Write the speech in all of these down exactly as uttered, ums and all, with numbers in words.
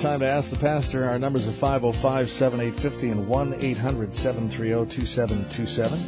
Time to Ask the Pastor. Our numbers are five oh five, seven eight five oh and one eight hundred, seven three oh, two seven two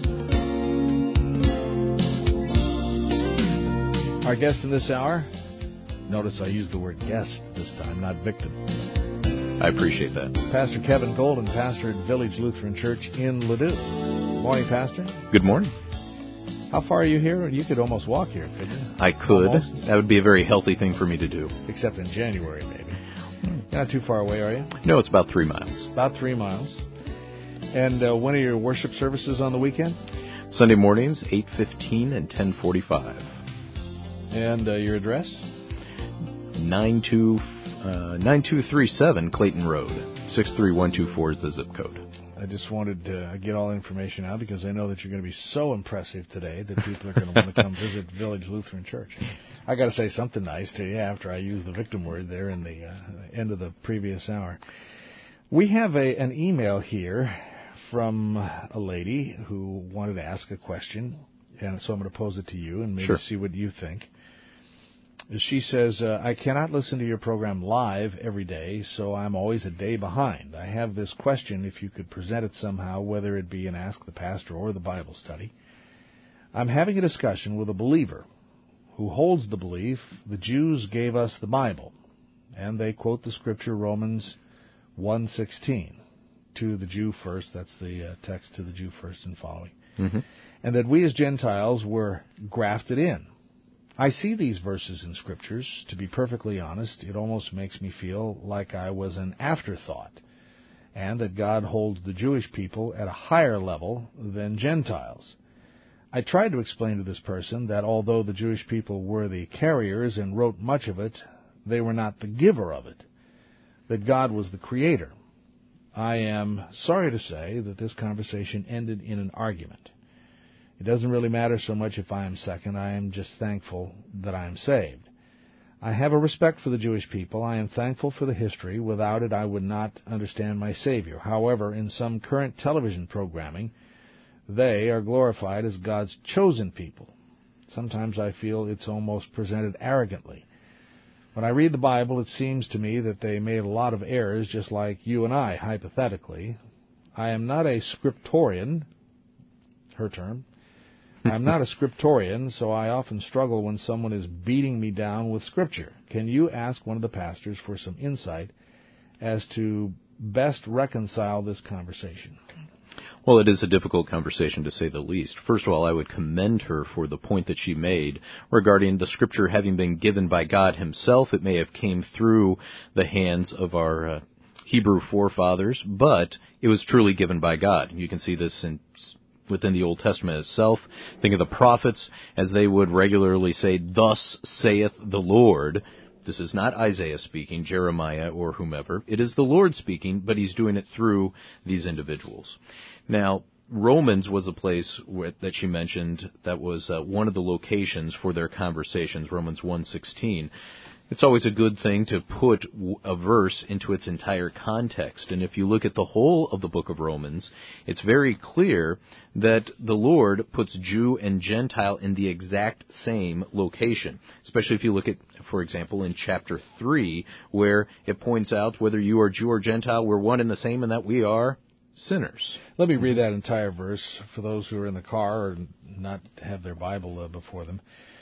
seven. Our guest in this hour, notice I use the word guest this time, not victim. I appreciate that. Pastor Kevin Golden, pastor at Village Lutheran Church in Ladue. Morning, Pastor. Good morning. How far are you here? You could almost walk here, couldn't you? I could. Almost. That would be a very healthy thing for me to do. Except in January, maybe. You're not too far away, are you? No, it's about three miles. About three miles. And uh, when are your worship services on the weekend? Sunday mornings, eight fifteen and ten forty-five. And uh, your address? nine two three seven Clayton Road. six three one two four is the zip code. I just wanted to get all the information out because I know that you're going to be so impressive today that people are going to want to come visit Village Lutheran Church. I got to say something nice to you after I used the victim word there in the uh, end of the previous hour. We have a an email here from a lady who wanted to ask a question, and so I'm going to pose it to you and maybe sure. see what you think. She says, uh, I cannot listen to your program live every day, so I'm always a day behind. I have this question, if you could present it somehow, whether it be an Ask the Pastor or the Bible study. I'm having a discussion with a believer who holds the belief the Jews gave us the Bible, and they quote the scripture Romans one sixteen, to the Jew first, that's the uh, text to the Jew first and following, mm-hmm. and that we as Gentiles were grafted in. I see these verses in Scriptures. To be perfectly honest, it almost makes me feel like I was an afterthought, and that God holds the Jewish people at a higher level than Gentiles. I tried to explain to this person that although the Jewish people were the carriers and wrote much of it, they were not the giver of it, that God was the creator. I am sorry to say that this conversation ended in an argument. It doesn't really matter so much if I am second. I am just thankful that I am saved. I have a respect for the Jewish people. I am thankful for the history. Without it, I would not understand my Savior. However, in some current television programming, they are glorified as God's chosen people. Sometimes I feel it's almost presented arrogantly. When I read the Bible, it seems to me that they made a lot of errors, just like you and I, hypothetically. I am not a scriptorian, her term. I'm not a scriptorian, so I often struggle when someone is beating me down with Scripture. Can you ask one of the pastors for some insight as to best reconcile this conversation? Well, it is a difficult conversation, to say the least. First of all, I would commend her for the point that she made regarding the Scripture having been given by God himself. It may have came through the hands of our uh, Hebrew forefathers, but it was truly given by God. You can see this in within the Old Testament itself. Think of the prophets as they would regularly say, "Thus saith the Lord." This is not Isaiah speaking, Jeremiah, or whomever. It is the Lord speaking, but he's doing it through these individuals. Now, Romans was a place where, that she mentioned that was uh, one of the locations for their conversations, Romans one sixteen. It's always a good thing to put a verse into its entire context. And if you look at the whole of the book of Romans, it's very clear that the Lord puts Jew and Gentile in the exact same location, especially if you look at, for example, in chapter three, where it points out whether you are Jew or Gentile, we're one and the same, and that we are sinners. Let me read that entire verse for those who are in the car or not have their Bible uh, before them.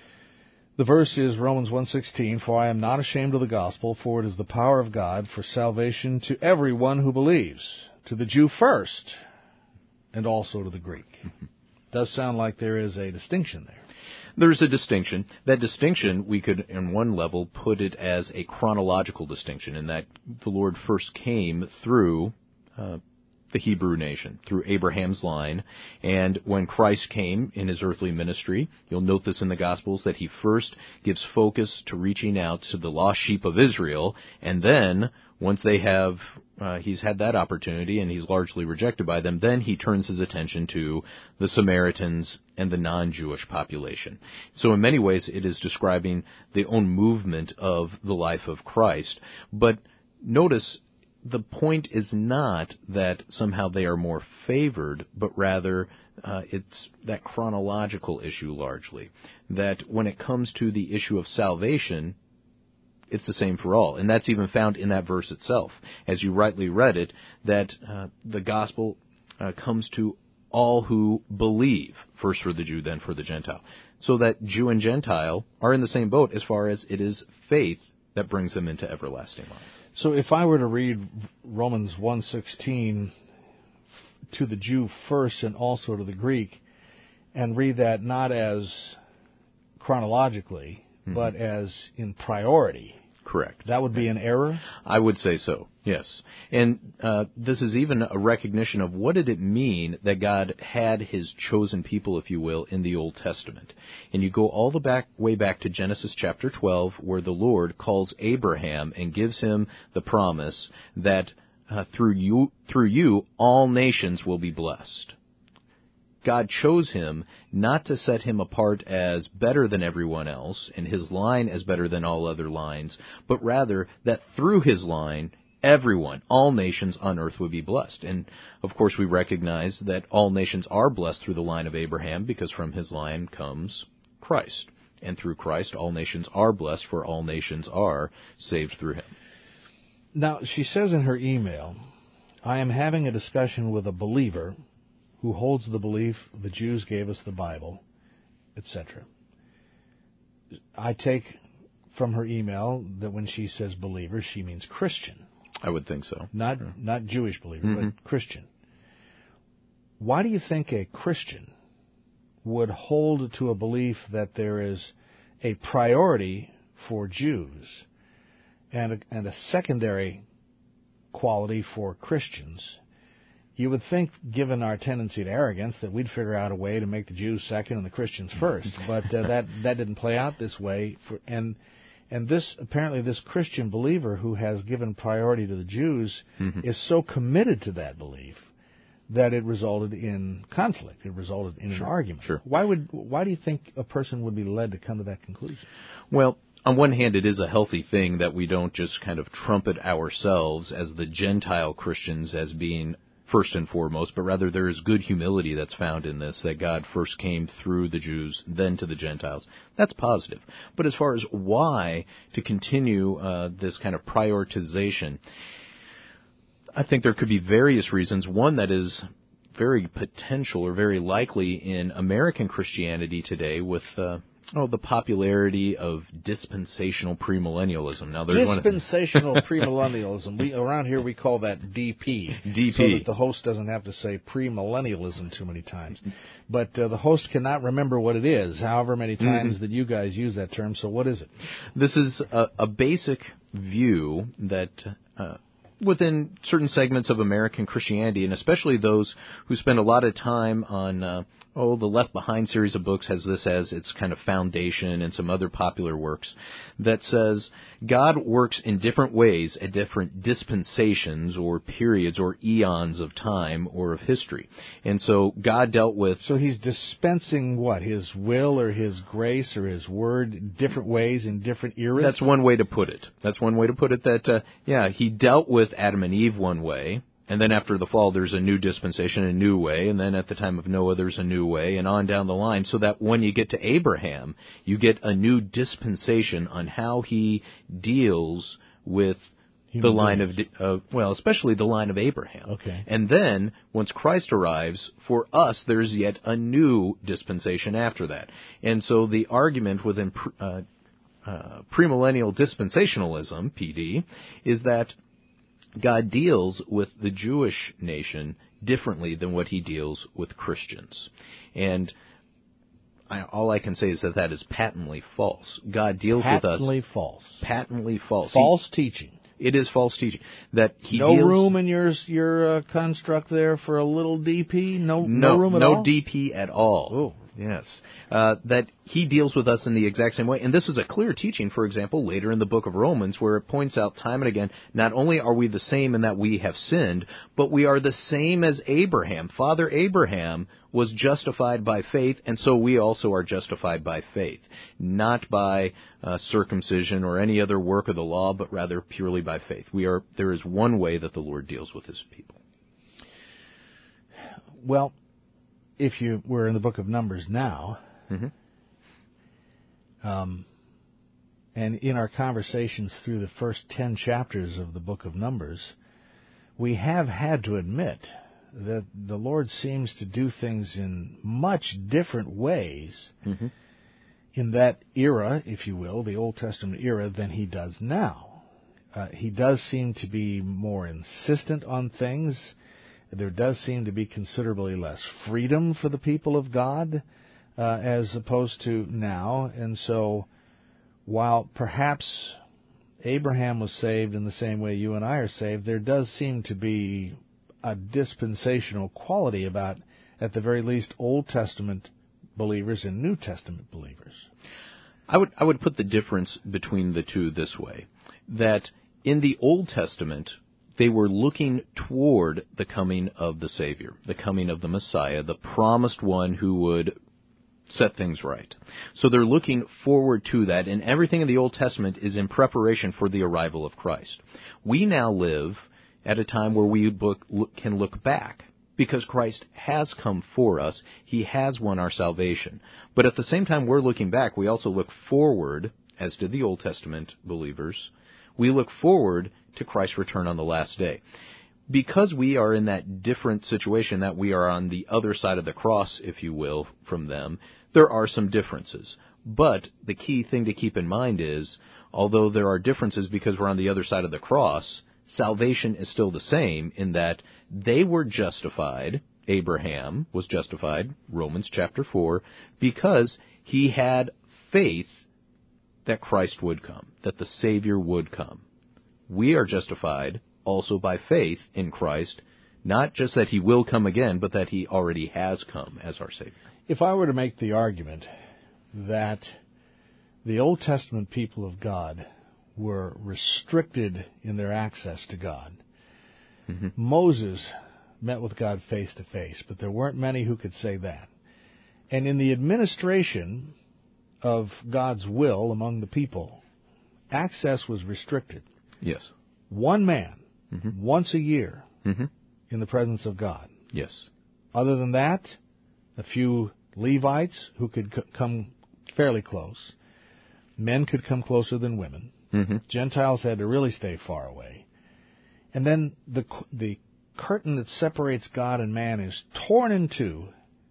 The verse is Romans one sixteen, For I am not ashamed of the gospel, for it is the power of God for salvation to everyone who believes, to the Jew first, and also to the Greek. Mm-hmm. Does sound like there is a distinction there. There's a distinction. That distinction, we could, in one level, put it as a chronological distinction, in that the Lord first came through uh, the Hebrew nation, through Abraham's line. And when Christ came in his earthly ministry, you'll note this in the Gospels, that he first gives focus to reaching out to the lost sheep of Israel, and then, once they have, uh, he's had that opportunity and he's largely rejected by them, then he turns his attention to the Samaritans and the non-Jewish population. So in many ways, it is describing the own movement of the life of Christ. But notice, the point is not that somehow they are more favored, but rather uh, it's that chronological issue largely. That when it comes to the issue of salvation, it's the same for all. And that's even found in that verse itself. As you rightly read it, that uh, the gospel uh, comes to all who believe, first for the Jew, then for the Gentile. So that Jew and Gentile are in the same boat as far as it is faith that brings them into everlasting life. So if I were to read Romans one sixteen to the Jew first and also to the Greek, and read that not as chronologically, mm-hmm. but as in priority. Correct. That would be an error? I would say so, yes. And uh, this is even a recognition of what did it mean that God had his chosen people, if you will, in the Old Testament. And you go all the back, way back to Genesis chapter twelve, where the Lord calls Abraham and gives him the promise that uh, through you, through you, all nations will be blessed. God chose him not to set him apart as better than everyone else, and his line as better than all other lines, but rather that through his line, everyone, all nations on earth would be blessed. And, of course, we recognize that all nations are blessed through the line of Abraham, because from his line comes Christ. And through Christ, all nations are blessed, for all nations are saved through him. Now, she says in her email, I am having a discussion with a believer who holds the belief the Jews gave us the Bible, et cetera. I take from her email that when she says believer, she means Christian. I would think so. Not sure. not Jewish believer, mm-hmm. but Christian. Why do you think a Christian would hold to a belief that there is a priority for Jews and a, and a secondary quality for Christians? You would think, given our tendency to arrogance, that we'd figure out a way to make the Jews second and the Christians first. But uh, that that didn't play out this way. For, and and this apparently this Christian believer who has given priority to the Jews mm-hmm. is so committed to that belief that it resulted in conflict. It resulted in sure. an argument. Sure. Why would why do you think a person would be led to come to that conclusion? Well, on one hand, it is a healthy thing that we don't just kind of trumpet ourselves as the Gentile Christians as being first and foremost, but rather there is good humility that's found in this, that God first came through the Jews, then to the Gentiles. That's positive. But as far as why to continue uh, this kind of prioritization, I think there could be various reasons. One that is very potential or very likely in American Christianity today with uh, oh, the popularity of dispensational premillennialism. Now, there's dispensational one of premillennialism. We around here we call that D P. D P. So that the host doesn't have to say premillennialism too many times. But uh, the host cannot remember what it is, however many times mm-hmm. that you guys use that term. So what is it? This is a, a basic view that uh, within certain segments of American Christianity, and especially those who spend a lot of time on uh, Oh, the Left Behind series of books has this as its kind of foundation, and some other popular works, that says God works in different ways at different dispensations or periods or eons of time or of history. And so God dealt with... So he's dispensing what? His will or his grace or his word in different ways in different eras? That's one way to put it. That's one way to put it that, uh, yeah, he dealt with Adam and Eve one way. And then after the fall, there's a new dispensation, a new way. And then at the time of Noah, there's a new way, and on down the line. So that when you get to Abraham, you get a new dispensation on how he deals with Human the line beings. of, uh, well, especially the line of Abraham. Okay. And then, once Christ arrives, for us, there's yet a new dispensation after that. And so the argument within uh, uh, premillennial dispensationalism, P D, is that God deals with the Jewish nation differently than what he deals with Christians. And I, all I can say is that that is patently false. God deals patently with us... Patently false. Patently false. False he, teaching. It is false teaching. That he no deals, room in your your uh, construct there for a little D P? No, no, no room at no all? No D P at all. Oh. Yes. Uh, that he deals with us in the exact same way. And this is a clear teaching, for example, later in the book of Romans, where it points out time and again, not only are we the same in that we have sinned, but we are the same as Abraham. Father Abraham was justified by faith, and so we also are justified by faith. Not by uh, circumcision or any other work of the law, but rather purely by faith. We are. There is one way that the Lord deals with his people. Well, if you were in the book of Numbers now, mm-hmm. um, and in our conversations through the first ten chapters of the book of Numbers, we have had to admit that the Lord seems to do things in much different ways Mm-hmm. in that era, if you will, the Old Testament era, than he does now. Uh, he does seem to be more insistent on things. There does seem to be considerably less freedom for the people of God uh, as opposed to now. And so while perhaps Abraham was saved in the same way you and I are saved, there does seem to be a dispensational quality about, at the very least, Old Testament believers and New Testament believers. I would I would put the difference between the two this way, that in the Old Testament, they were looking toward the coming of the Savior, the coming of the Messiah, the promised one who would set things right. So they're looking forward to that, and everything in the Old Testament is in preparation for the arrival of Christ. We now live at a time where we look, look, can look back, because Christ has come for us. He has won our salvation. But at the same time we're looking back, we also look forward, as did the Old Testament believers. We look forward to Christ's return on the last day. Because we are in that different situation, that we are on the other side of the cross, if you will, from them, there are some differences. But the key thing to keep in mind is, although there are differences because we're on the other side of the cross, salvation is still the same in that they were justified, Abraham was justified, Romans chapter four, because he had faith that Christ would come, that the Savior would come. We are justified also by faith in Christ, not just that he will come again, but that he already has come as our Savior. If I were to make the argument that the Old Testament people of God were restricted in their access to God. Mm-hmm. Moses met with God face to face, but there weren't many who could say that. And in the administration of God's will among the people, access was restricted. Yes. One man, mm-hmm. once a year, mm-hmm. in the presence of God. Yes. Other than that, a few Levites who could c- come fairly close. Men could come closer than women. Mm-hmm. Gentiles had to really stay far away. And then the the curtain that separates God and man is torn in two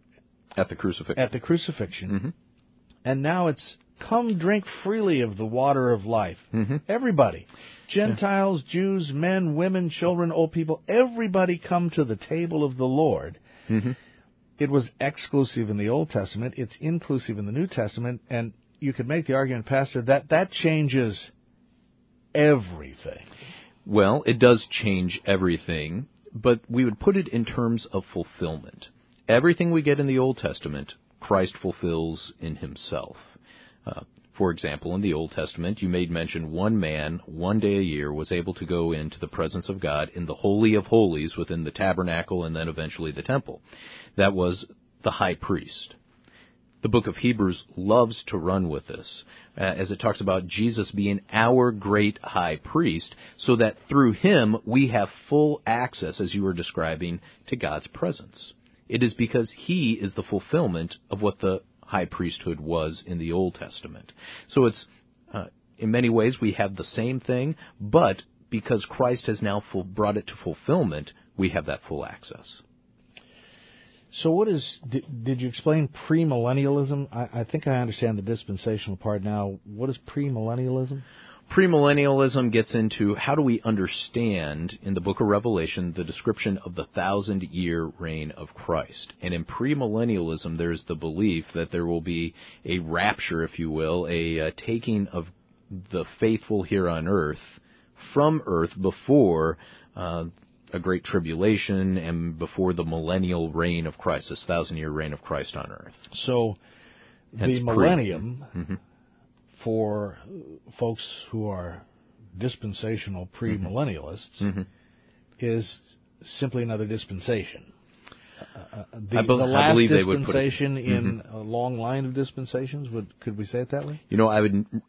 at the crucifixion. At the crucifixion. Mm-hmm. And now it's come drink freely of the water of life. Mm-hmm. Everybody. Gentiles, yeah. Jews, men, women, children, old people, everybody come to the table of the Lord. Mm-hmm. It was exclusive in the Old Testament. It's inclusive in the New Testament. And you could make the argument, Pastor, that that changes everything. Well, it does change everything, but we would put it in terms of fulfillment. Everything we get in the Old Testament, Christ fulfills in himself. Uh, for example, in the Old Testament, you made mention one man, one day a year, was able to go into the presence of God in the Holy of Holies within the tabernacle and then eventually the temple. That was the high priest. The book of Hebrews loves to run with this, uh, as it talks about Jesus being our great high priest, so that through him we have full access, as you were describing, to God's presence. It is because he is the fulfillment of what the high priesthood was in the Old Testament. So it's, uh, in many ways, we have the same thing, but because Christ has now full, brought it to fulfillment, we have that full access. So what is, did, did you explain premillennialism? I, I think I understand the dispensational part now. What is premillennialism? Premillennialism gets into how do we understand, in the book of Revelation, the description of the thousand-year reign of Christ. And in premillennialism, there's the belief that there will be a rapture, if you will, a uh, taking of the faithful here on earth from earth before uh a great tribulation and before the millennial reign of Christ, this thousand-year reign of Christ on earth. So Hence the millennium, mm-hmm. for folks who are dispensational premillennialists, mm-hmm. is simply another dispensation. Uh, the, I be- the last I believe dispensation they would put it, in mm-hmm. a long line of dispensations, would could we say it that way? You know, I would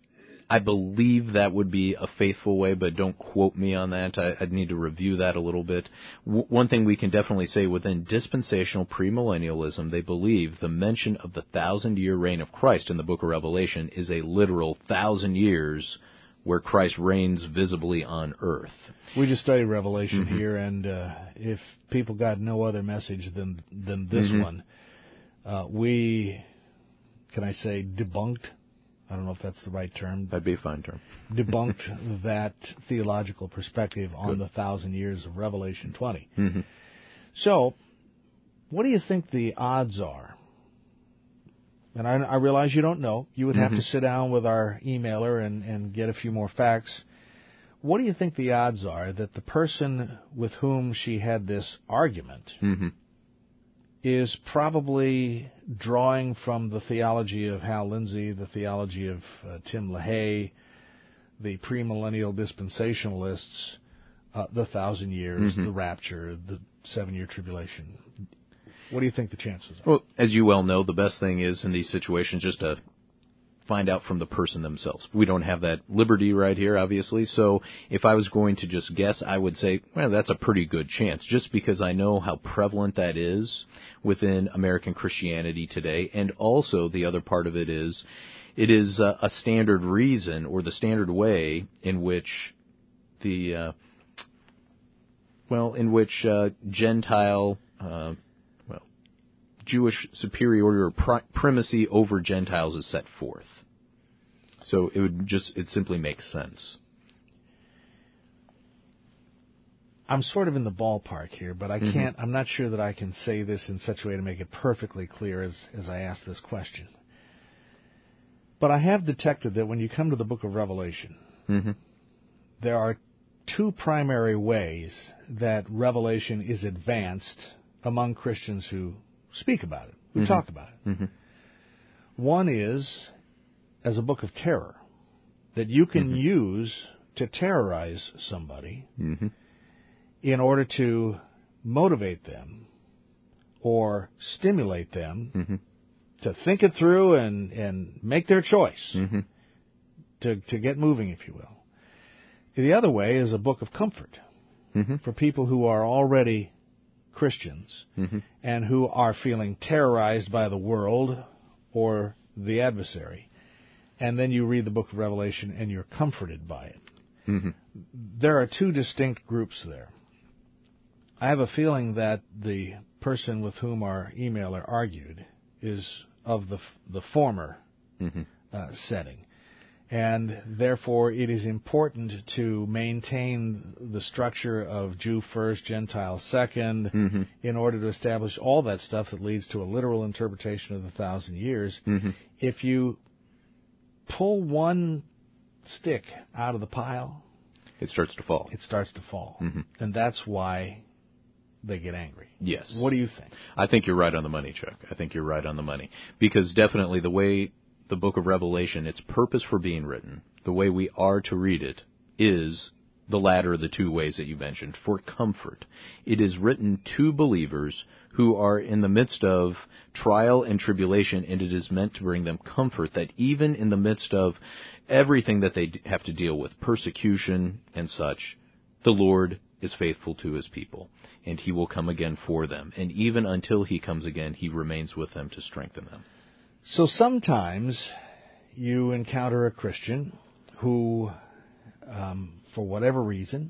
I believe that would be a faithful way, but don't quote me on that. I, I'd need to review that a little bit. W- one thing we can definitely say within dispensational premillennialism, they believe the mention of the thousand-year reign of Christ in the book of Revelation is a literal thousand years where Christ reigns visibly on earth. We just studied Revelation mm-hmm. here, and uh, if people got no other message than than this mm-hmm. one, uh, we, can I say, debunked, I don't know if that's the right term. That'd be a fine term. Debunked that theological perspective on Good. the thousand years of Revelation twenty. Mm-hmm. So, what do you think the odds are? And I, I realize you don't know. You would have mm-hmm. to sit down with our emailer and, and get a few more facts. What do you think the odds are that the person with whom she had this argument mm-hmm. is probably drawing from the theology of Hal Lindsey, the theology of uh, Tim LaHaye, the premillennial dispensationalists, uh, the thousand years, mm-hmm. the rapture, the seven-year tribulation? What do you think the chances are? Well, as you well know, the best thing is in these situations just to find out from the person themselves. We don't have that liberty right here, obviously. So if I was going to just guess, I would say, well, that's a pretty good chance, just because I know how prevalent that is within American Christianity today. And also the other part of it is, it is a, a standard reason or the standard way in which the, uh, well, in which uh, Gentile, uh, well, Jewish superiority or pri- primacy over Gentiles is set forth. So it would just, it simply makes sense. I'm sort of in the ballpark here, but I mm-hmm. can't, I'm not sure that I can say this in such a way to make it perfectly clear as, as I ask this question. But I have detected that when you come to the book of Revelation, mm-hmm. there are two primary ways that Revelation is advanced among Christians who speak about it, who mm-hmm. talk about it. Mm-hmm. One is as a book of terror that you can mm-hmm. use to terrorize somebody mm-hmm. in order to motivate them or stimulate them mm-hmm. to think it through and, and make their choice, mm-hmm. to, to get moving, if you will. The other way is a book of comfort mm-hmm. for people who are already Christians mm-hmm. and who are feeling terrorized by the world or the adversary. And then you read the book of Revelation and you're comforted by it. Mm-hmm. There are two distinct groups there. I have a feeling that the person with whom our emailer argued is of the the former mm-hmm. uh, setting. And therefore, it is important to maintain the structure of Jew first, Gentile second, mm-hmm. in order to establish all that stuff that leads to a literal interpretation of the thousand years. Mm-hmm. If you pull one stick out of the pile, it starts to fall. It starts to fall. Mm-hmm. And that's why they get angry. Yes. What do you think? I think you're right on the money, Chuck. I think you're right on the money. Because definitely the way the book of Revelation, its purpose for being written, the way we are to read it, is the latter of the two ways that you mentioned, for comfort. It is written to believers who are in the midst of trial and tribulation, and it is meant to bring them comfort that even in the midst of everything that they have to deal with, persecution and such, the Lord is faithful to his people, and he will come again for them. And even until he comes again, he remains with them to strengthen them. So sometimes you encounter a Christian who, um, for whatever reason,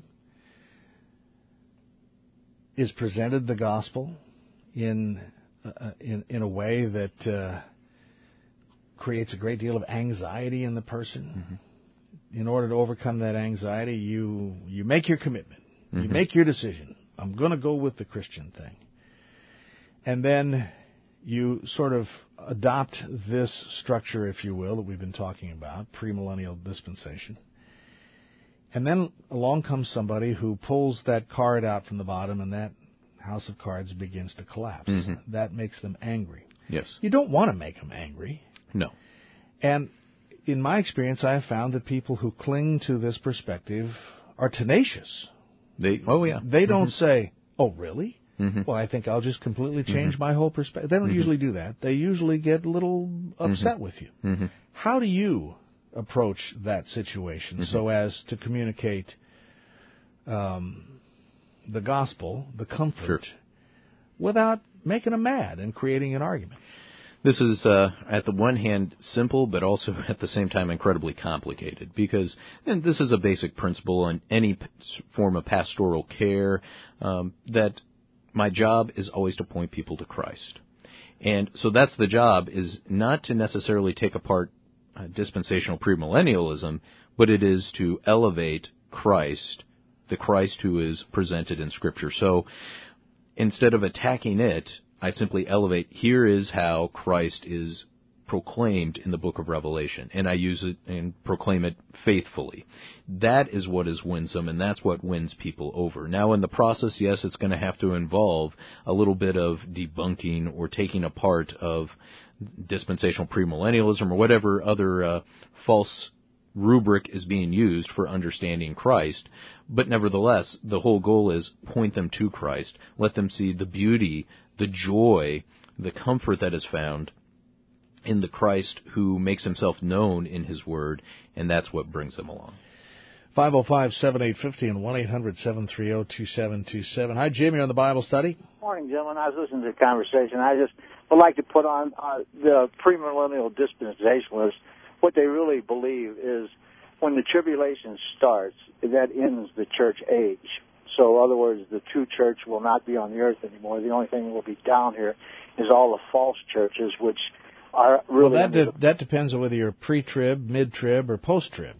is presented the gospel in uh, in, in a way that uh, creates a great deal of anxiety in the person. Mm-hmm. In order to overcome that anxiety, you you make your commitment. Mm-hmm. You make your decision. I'm going to go with the Christian thing. And then you sort of adopt this structure, if you will, that we've been talking about, premillennial dispensation. And then along comes somebody who pulls that card out from the bottom, and that house of cards begins to collapse. Mm-hmm. That makes them angry. Yes. You don't want to make them angry. No. And in my experience, I have found that people who cling to this perspective are tenacious. They oh yeah. They don't mm-hmm. say, "Oh, really? Mm-hmm. Well, I think I'll just completely change mm-hmm. my whole perspective." They don't mm-hmm. usually do that. They usually get a little upset mm-hmm. with you. Mm-hmm. How do you approach that situation mm-hmm. so as to communicate um, the gospel, the comfort, sure. without making them mad and creating an argument. This is, uh, at the one hand, simple, but also at the same time incredibly complicated, because and this is a basic principle in any p- form of pastoral care, um, that my job is always to point people to Christ. And so that's the job, is not to necessarily take apart uh, dispensational premillennialism, but it is to elevate Christ, the Christ who is presented in Scripture. So instead of attacking it, I simply elevate, here is how Christ is proclaimed in the book of Revelation, and I use it and proclaim it faithfully. That is what is winsome, and that's what wins people over. Now, in the process, yes, it's going to have to involve a little bit of debunking or taking apart of dispensational premillennialism or whatever other uh, false rubric is being used for understanding Christ. But nevertheless, the whole goal is point them to Christ. Let them see the beauty, the joy, the comfort that is found in the Christ who makes himself known in his word, and that's what brings them along. five oh five, seven eight five oh and one eight hundred, seven three zero, two seven two seven. Hi, Jim. You're on the Bible study. Morning, gentlemen. I was listening to the conversation. I just would like to put on uh, the premillennial dispensationalists. What they really believe is when the tribulation starts, that ends the church age. So, in other words, the true church will not be on the earth anymore. The only thing that will be down here is all the false churches, which are really... Well, that, de- the, that depends on whether you're pre-trib, mid-trib, or post-trib.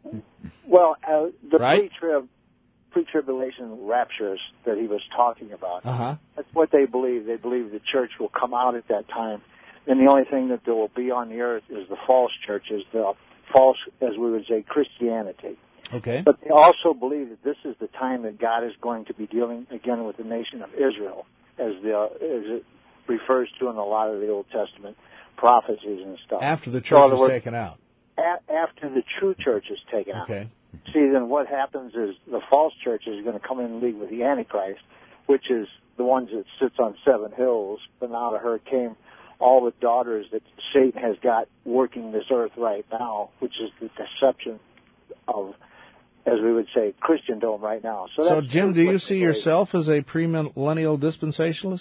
Well, uh, the right? pre-trib, pre-tribulation raptures that he was talking about, uh-huh. that's what they believe. They believe the church will come out at that time. And the only thing that there will be on the earth is the false churches, the false, as we would say, Christianity. Okay. But they also believe that this is the time that God is going to be dealing again with the nation of Israel, as, the, as it refers to in a lot of the Old Testament prophecies and stuff. After the church so is words, taken out. A- after the true church is taken out. Okay. See, then what happens is the false church is going to come in league with the Antichrist, which is the ones that sits on seven hills, but out of her came all the daughters that Satan has got working this earth right now, which is the deception of, as we would say, Christendom right now. So, so that's Jim, do you see yourself as a premillennial dispensationalist?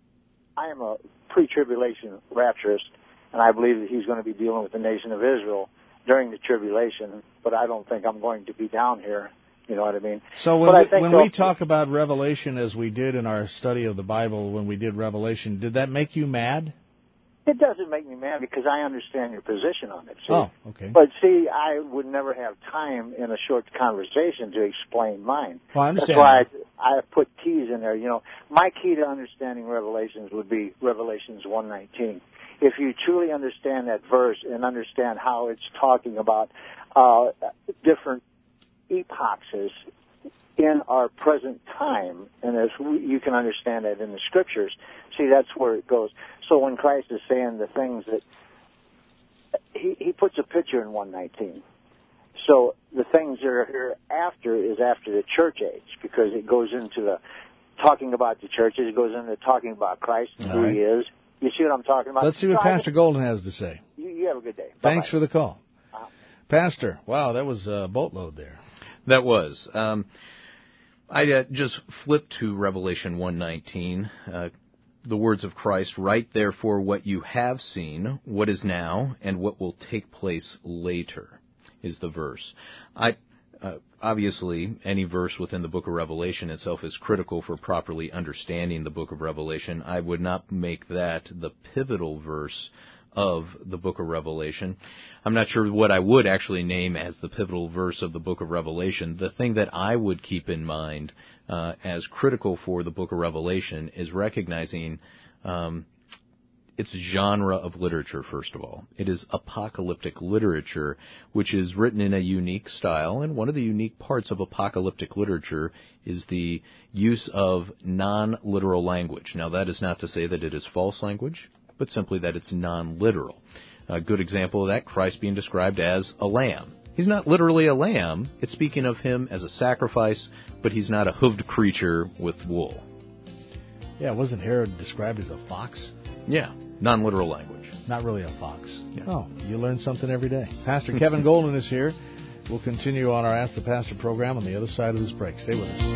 I am a pre-tribulation rapturist, and I believe that he's going to be dealing with the nation of Israel during the tribulation, but I don't think I'm going to be down here. You know what I mean? So when, we, when we talk about Revelation, as we did in our study of the Bible, when we did Revelation, did that make you mad? It doesn't make me mad because I understand your position on it. See? Oh, okay. But see, I would never have time in a short conversation to explain mine. Well, I understand. That's why I, I put keys in there. You know, my key to understanding Revelations would be Revelations one nineteen. If you truly understand that verse and understand how it's talking about uh, different epochs in our present time, and as we, you can understand that in the Scriptures, see, that's where it goes. So when Christ is saying the things that, he, he puts a picture in one nineteen. So the things that are here after is after the church age, because it goes into the talking about the churches, it goes into talking about Christ and All who right. he is. You see what I'm talking about? Let's see what so Pastor Golden has to say. You, you have a good day. Thanks Bye-bye. for the call. Uh-huh. Pastor, wow, that was a boatload there. That was. Um, I uh, just flipped to Revelation one nineteen, uh, the words of Christ, "Write therefore what you have seen, what is now, and what will take place later," is the verse. I uh, obviously, any verse within the book of Revelation itself is critical for properly understanding the book of Revelation. I would not make that the pivotal verse of the book of Revelation. I'm not sure what I would actually name as the pivotal verse of the book of Revelation. The thing that I would keep in mind uh, as critical for the book of Revelation is recognizing um, its genre of literature, first of all. It is apocalyptic literature, which is written in a unique style, and one of the unique parts of apocalyptic literature is the use of non-literal language. Now, that is not to say that it is false language, but simply that it's non-literal. A good example of that, Christ being described as a lamb. He's not literally a lamb. It's speaking of him as a sacrifice, but he's not a hooved creature with wool. Yeah, wasn't Herod described as a fox? Yeah. Non-literal language. Not really a fox. Yeah. Oh, you learn something every day. Pastor Kevin Golden is here. We'll continue on our Ask the Pastor program on the other side of this break. Stay with us.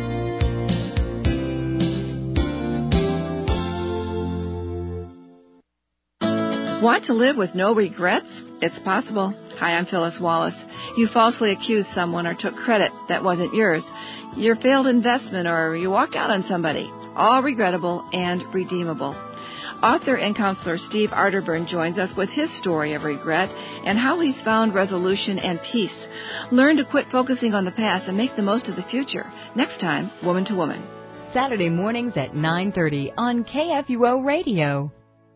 Want to live with no regrets? It's possible. Hi, I'm Phyllis Wallace. You falsely accused someone or took credit that wasn't yours. Your failed investment or you walked out on somebody. All regrettable and redeemable. Author and counselor Steve Arterburn joins us with his story of regret and how he's found resolution and peace. Learn to quit focusing on the past and make the most of the future. Next time, Woman to Woman. Saturday mornings at nine thirty on K F U O Radio.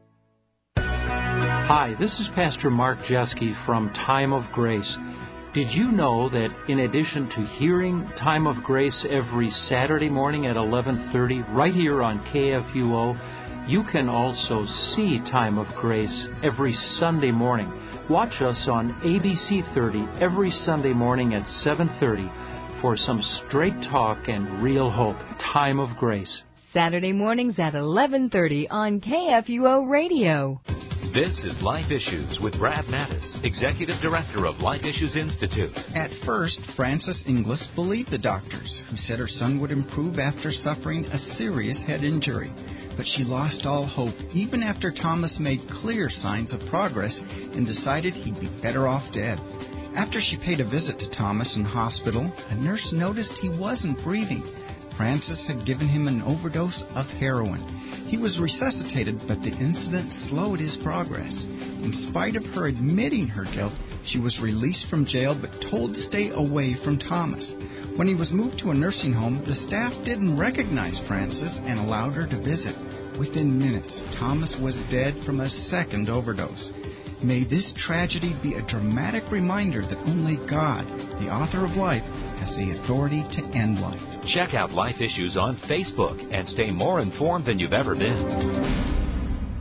Hi, this is Pastor Mark Jeske from Time of Grace. Did you know that in addition to hearing Time of Grace every Saturday morning at eleven thirty right here on K F U O, you can also see Time of Grace every Sunday morning. Watch us on A B C thirty every Sunday morning at seven thirty for some straight talk and real hope. Time of Grace. Saturday mornings at eleven thirty on K F U O Radio. This is Life Issues with Brad Mattis, Executive Director of Life Issues Institute. At first, Frances Inglis believed the doctors, who said her son would improve after suffering a serious head injury. But she lost all hope, even after Thomas made clear signs of progress and decided he'd be better off dead. After she paid a visit to Thomas in hospital, a nurse noticed he wasn't breathing. Frances had given him an overdose of heroin. He was resuscitated, but the incident slowed his progress. In spite of her admitting her guilt, she was released from jail but told to stay away from Thomas. When he was moved to a nursing home, the staff didn't recognize Frances and allowed her to visit. Within minutes, Thomas was dead from a second overdose. May this tragedy be a dramatic reminder that only God, the author of life, has the authority to end life. Check out Life Issues on Facebook and stay more informed than you've ever been.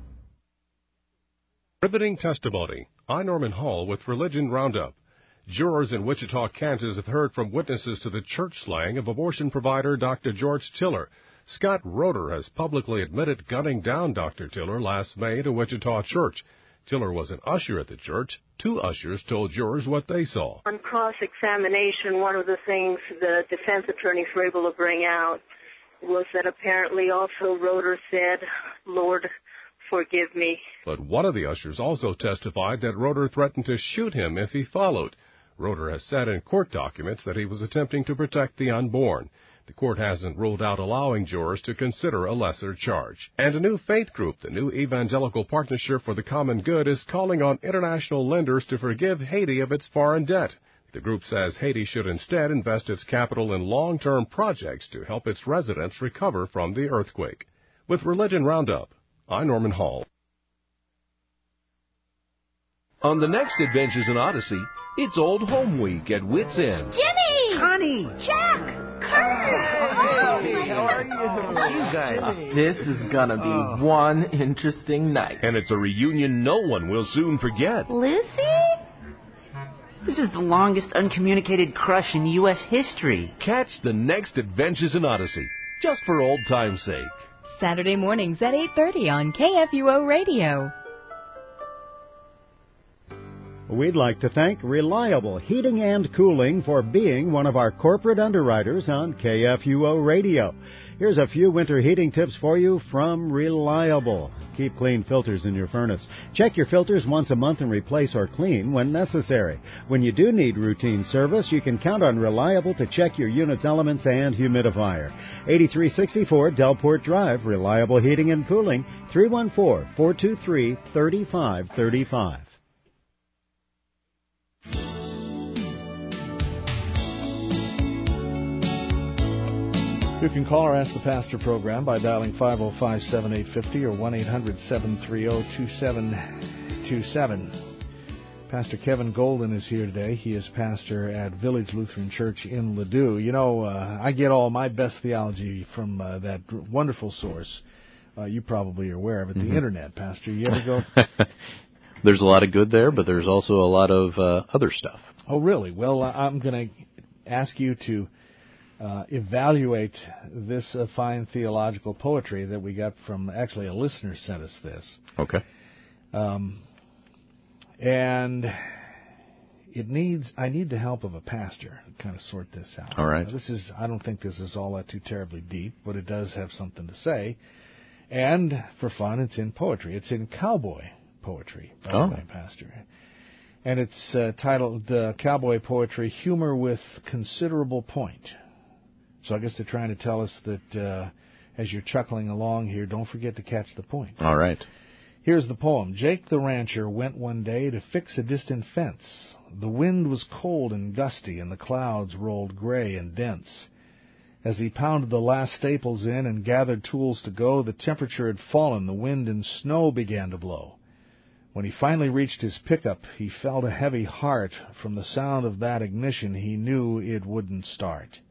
Riveting testimony. I'm Norman Hall with Religion Roundup. Jurors in Wichita, Kansas have heard from witnesses to the church slaying of abortion provider Doctor George Tiller. Scott Roeder has publicly admitted gunning down Doctor Tiller last May at a Wichita church. Tiller was an usher at the church. Two ushers told jurors what they saw. On cross-examination, one of the things the defense attorneys were able to bring out was that apparently also Roeder said, "Lord, forgive me." But one of the ushers also testified that Roeder threatened to shoot him if he followed. Roeder has said in court documents that he was attempting to protect the unborn. The court hasn't ruled out allowing jurors to consider a lesser charge. And a new faith group, the New Evangelical Partnership for the Common Good, is calling on international lenders to forgive Haiti of its foreign debt. The group says Haiti should instead invest its capital in long-term projects to help its residents recover from the earthquake. With Religion Roundup, I'm Norman Hall. On the next Adventures in Odyssey, it's Old Home Week at Wits End. Jimmy! Connie! Jack! Kurt! Hey, how are you? You guys. This is gonna be oh. one interesting night. And it's a reunion no one will soon forget. Lucy? This is the longest uncommunicated crush in U S history. Catch the next Adventures in Odyssey, just for old time's sake. Saturday mornings at eight thirty on K F U O Radio. We'd like to thank Reliable Heating and Cooling for being one of our corporate underwriters on K F U O Radio. Here's a few winter heating tips for you from Reliable. Keep clean filters in your furnace. Check your filters once a month and replace or clean when necessary. When you do need routine service, you can count on Reliable to check your unit's elements and humidifier. eighty-three sixty-four Delport Drive, Reliable Heating and Cooling, three one four, four two three, three five three five. You can call or Ask the Pastor program by dialing five oh five, seven eight five oh or one eight hundred, seven three oh, two seven two seven. Pastor Kevin Golden is here today. He is pastor at Village Lutheran Church in Ladue. You know, uh, I get all my best theology from uh, that wonderful source. Uh, you probably are aware of it, the mm-hmm. Internet, Pastor. You ever go? There's a lot of good there, but there's also a lot of uh, other stuff. Oh, really? Well, uh, I'm going to ask you to uh, evaluate this uh, fine theological poetry that we got from, actually a listener sent us this. Okay. Um, and it needs, I need the help of a pastor to kind of sort this out. All right. Now, this is, I don't think this is all that too terribly deep, but it does have something to say. And for fun, it's in poetry. It's in cowboy poetry by oh. my pastor. And it's uh, titled uh, Cowboy Poetry, Humor with Considerable Point. So I guess they're trying to tell us that uh, as you're chuckling along here, don't forget to catch the point. All right. Here's the poem. Jake the rancher went one day to fix a distant fence. The wind was cold and gusty, and the clouds rolled gray and dense. As he pounded the last staples in and gathered tools to go, the temperature had fallen, the wind and snow began to blow. When he finally reached his pickup, he felt a heavy heart. From the sound of that ignition, he knew it wouldn't start.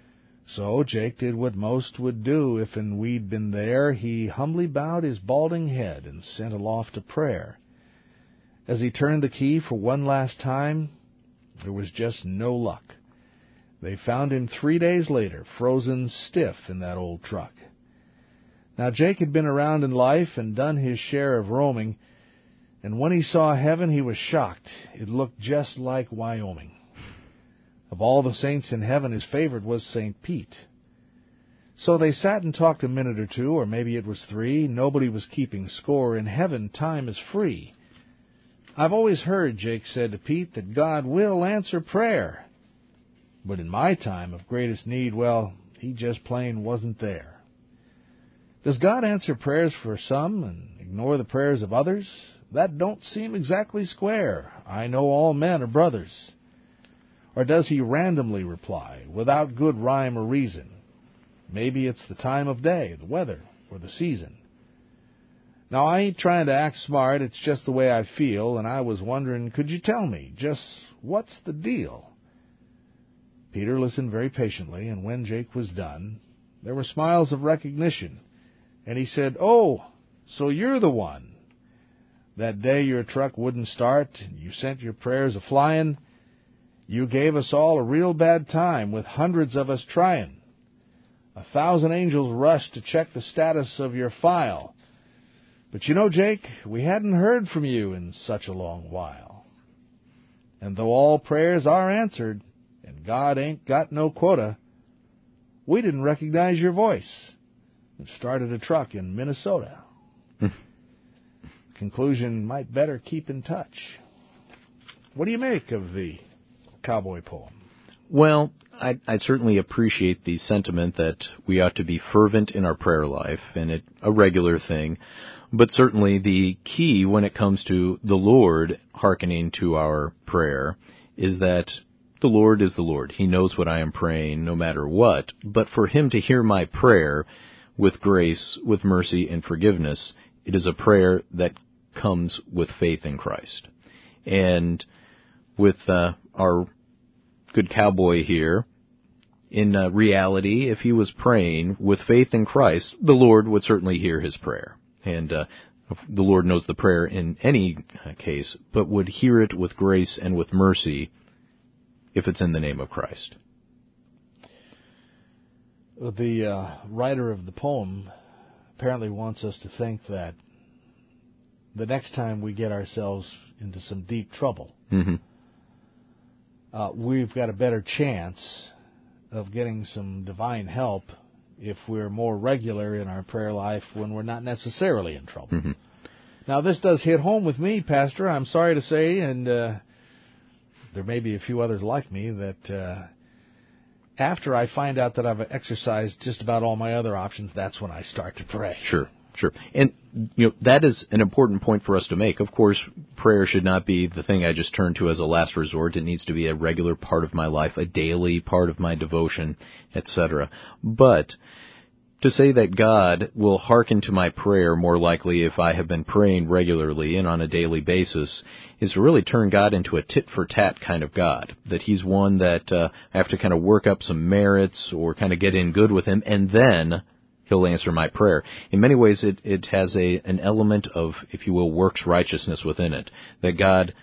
So Jake did what most would do if an we'd been there. He humbly bowed his balding head and sent aloft a prayer. As he turned the key for one last time, there was just no luck. They found him three days later, frozen stiff in that old truck. Now Jake had been around in life and done his share of roaming, and when he saw heaven, he was shocked. It looked just like Wyoming. Of all the saints in heaven, his favorite was Saint Pete. So they sat and talked a minute or two, or maybe it was three. Nobody was keeping score. In heaven, time is free. I've always heard, Jake said to Pete, that God will answer prayer. But in my time of greatest need, well, he just plain wasn't there. Does God answer prayers for some and ignore the prayers of others? That don't seem exactly square. I know all men are brothers. Or does he randomly reply, without good rhyme or reason? Maybe it's the time of day, the weather, or the season. Now, I ain't trying to act smart, it's just the way I feel, and I was wondering, could you tell me, just what's the deal? Peter listened very patiently, and when Jake was done, there were smiles of recognition, and he said, "Oh, so you're the one. That day your truck wouldn't start, and you sent your prayers a-flying. You gave us all a real bad time, with hundreds of us trying. A thousand angels rushed to check the status of your file. But you know, Jake, we hadn't heard from you in such a long while. And though all prayers are answered, and God ain't got no quota, we didn't recognize your voice and started a truck in Minnesota." Conclusion, might better keep in touch. What do you make of the cowboy poem? Well, I, I certainly appreciate the sentiment that we ought to be fervent in our prayer life, and it a regular thing. But certainly the key when it comes to the Lord hearkening to our prayer is that the Lord is the Lord. He knows what I am praying no matter what. But for him to hear my prayer with grace, with mercy, and forgiveness, it is a prayer that comes with faith in Christ. And with uh, our good cowboy here, in uh, reality, if he was praying with faith in Christ, the Lord would certainly hear his prayer. And uh, the Lord knows the prayer in any case, but would hear it with grace and with mercy if it's in the name of Christ. The uh, writer of the poem apparently wants us to think that the next time we get ourselves into some deep trouble, mm-hmm. uh, we've got a better chance of getting some divine help if we're more regular in our prayer life when we're not necessarily in trouble. Mm-hmm. Now, this does hit home with me, Pastor, I'm sorry to say, and uh, there may be a few others like me, that uh, after I find out that I've exercised just about all my other options, that's when I start to pray. Sure, sure. And, you know, that is an important point for us to make. Of course, prayer should not be the thing I just turn to as a last resort. It needs to be a regular part of my life, a daily part of my devotion, et cetera. But to say that God will hearken to my prayer more likely if I have been praying regularly and on a daily basis is to really turn God into a tit-for-tat kind of God, that he's one that uh, I have to kind of work up some merits or kind of get in good with him, and then he'll answer my prayer. In many ways, it, it has a an element of, if you will, works righteousness within it, that God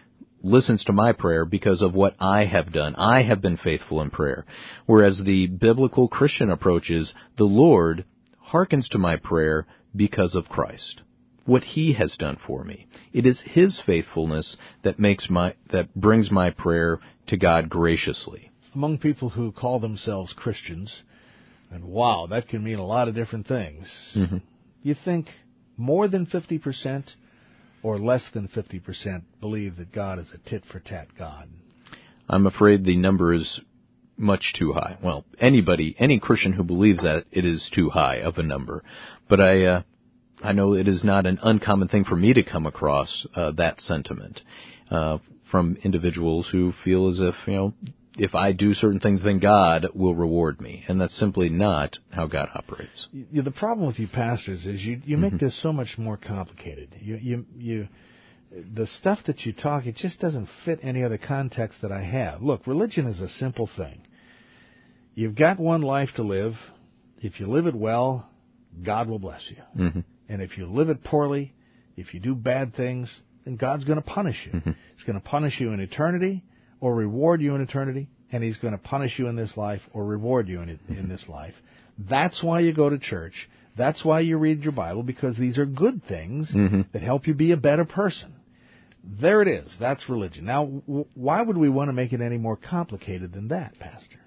listens to my prayer because of what I have done. I have been faithful in prayer. Whereas the biblical Christian approach is the Lord hearkens to my prayer because of Christ, what He has done for me. It is His faithfulness that makes my that brings my prayer to God graciously. Among people who call themselves Christians, and wow, that can mean a lot of different things, mm-hmm. you think more than fifty percent or less than fifty percent believe that God is a tit-for-tat God? I'm afraid the number is much too high. Well, anybody, any Christian who believes that, it is too high of a number. But I uh, I know it is not an uncommon thing for me to come across uh, that sentiment uh, from individuals who feel as if, you know, if I do certain things, then God will reward me. And that's simply not how God operates. You, the problem with you pastors is you, you make mm-hmm. this so much more complicated. You, you, you, the stuff that you talk, it just doesn't fit any other context that I have. Look, religion is a simple thing. You've got one life to live. If you live it well, God will bless you. Mm-hmm. And if you live it poorly, if you do bad things, then God's going to punish you. Mm-hmm. He's going to punish you in eternity or reward you in eternity, and He's going to punish you in this life or reward you in, in mm-hmm. this life. That's why you go to church. That's why you read your Bible, because these are good things mm-hmm. that help you be a better person. There it is. That's religion. Now, w- why would we want to make it any more complicated than that, Pastor?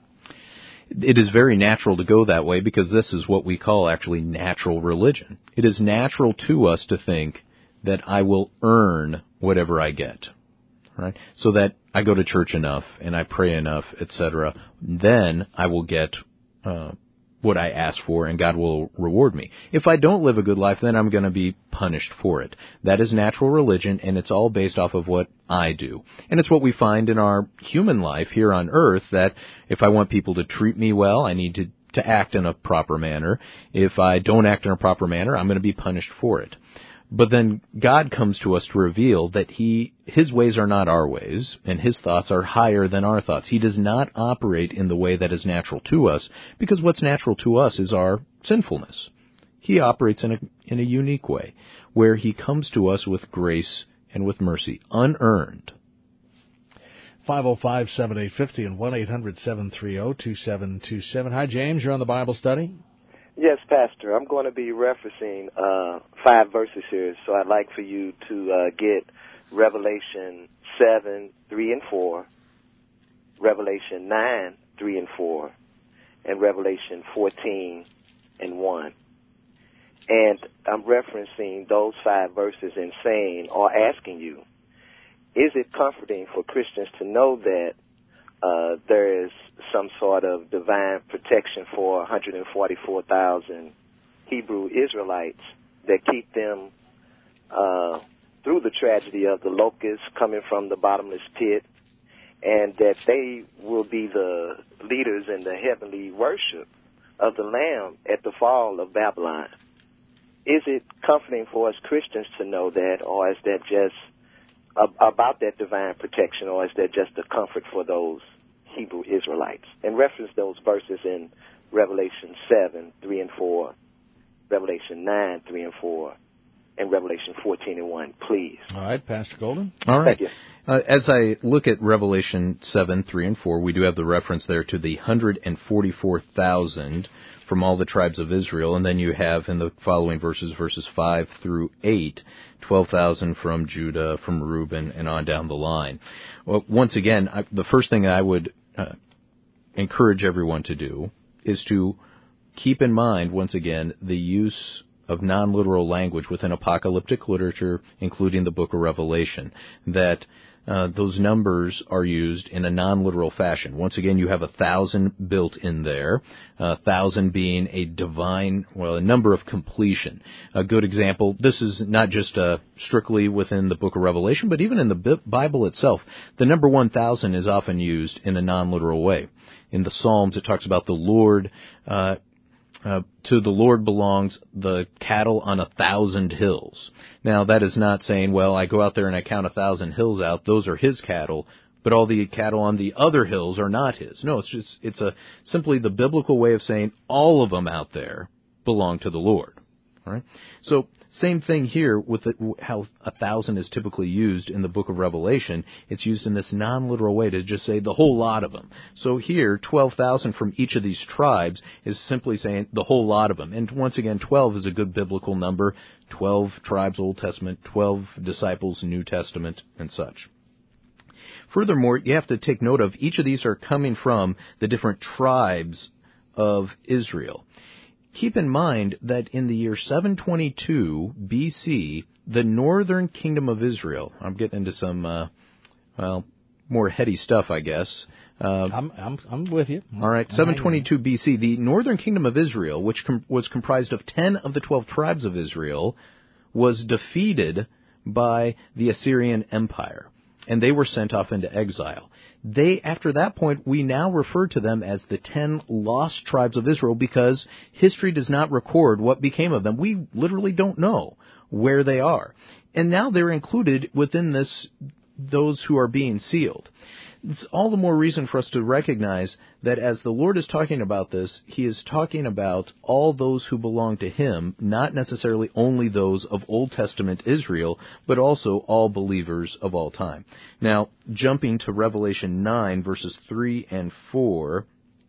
It is very natural to go that way because this is what we call actually natural religion. It is natural to us to think that I will earn whatever I get, right? So that I go to church enough and I pray enough, et cetera. Then I will get uh, what I ask for and God will reward me. If I don't live a good life, then I'm going to be punished for it. That is natural religion, and it's all based off of what I do. And it's what we find in our human life here on earth, that if I want people to treat me well, I need to, to act in a proper manner. If I don't act in a proper manner, I'm going to be punished for it. But then God comes to us to reveal that He, His ways are not our ways, and His thoughts are higher than our thoughts. He does not operate in the way that is natural to us, because what's natural to us is our sinfulness. He operates in a, in a unique way, where He comes to us with grace and with mercy, unearned. five oh five, seven eight five oh and one eight hundred, seven three zero, two seven two seven. Hi, James. You're on the Bible study. Yes, Pastor. I'm going to be referencing uh, five verses here, so I'd like for you to uh, get Revelation seven, three and four, Revelation nine, three and four, and Revelation fourteen and one. And I'm referencing those five verses and saying, or asking you, is it comforting for Christians to know that uh, there is some sort of divine protection for one hundred forty-four thousand Hebrew Israelites that keep them uh, through the tragedy of the locusts coming from the bottomless pit, and that they will be the leaders in the heavenly worship of the Lamb at the fall of Babylon? Is it comforting for us Christians to know that, or is that just about that divine protection, or is that just a comfort for those Hebrew Israelites? And reference those verses in Revelation seven, three and four, Revelation nine, three and four, and Revelation fourteen and one, please. All right, Pastor Golden. All right. Thank you. Uh, as I look at Revelation seven, three and four, we do have the reference there to the one hundred forty-four thousand from all the tribes of Israel, and then you have in the following verses, verses five through eight, twelve thousand from Judah, from Reuben, and on down the line. Well, once again, I, the first thing I would uh, encourage everyone to do is to keep in mind, once again, the use of non-literal language within apocalyptic literature, including the book of Revelation, that uh, those numbers are used in a non-literal fashion. Once again, you have a thousand built in there, a thousand being a divine, well, a number of completion. A good example, this is not just uh, strictly within the book of Revelation, but even in the Bible itself. The number one thousand is often used in a non-literal way. In the Psalms, it talks about the Lord, uh, Uh, to the Lord belongs the cattle on a thousand hills. Now, that is not saying, well, I go out there and I count a thousand hills out, those are his cattle, but all the cattle on the other hills are not his. No, it's just, it's a simply the biblical way of saying all of them out there belong to the Lord. All right? So, same thing here with the, how a thousand is typically used in the book of Revelation. It's used in this non-literal way to just say the whole lot of them. So here, twelve thousand from each of these tribes is simply saying the whole lot of them. And once again, twelve is a good biblical number. twelve tribes, Old Testament, twelve disciples, New Testament, and such. Furthermore, you have to take note of each of these are coming from the different tribes of Israel. Keep in mind that in the year seven twenty-two B C, the northern kingdom of Israel, I'm getting into some, uh, well, more heady stuff, I guess. Uh, I'm, I'm, I'm with you. All right, seven twenty-two B C, the northern kingdom of Israel, which com- was comprised of ten of the twelve tribes of Israel, was defeated by the Assyrian Empire, and they were sent off into exile. They, after that point, we now refer to them as the ten lost tribes of Israel because history does not record what became of them. We literally don't know where they are. And now they're included within this, those who are being sealed. It's all the more reason for us to recognize that as the Lord is talking about this, He is talking about all those who belong to Him, not necessarily only those of Old Testament Israel, but also all believers of all time. Now, jumping to Revelation nine, verses three and four,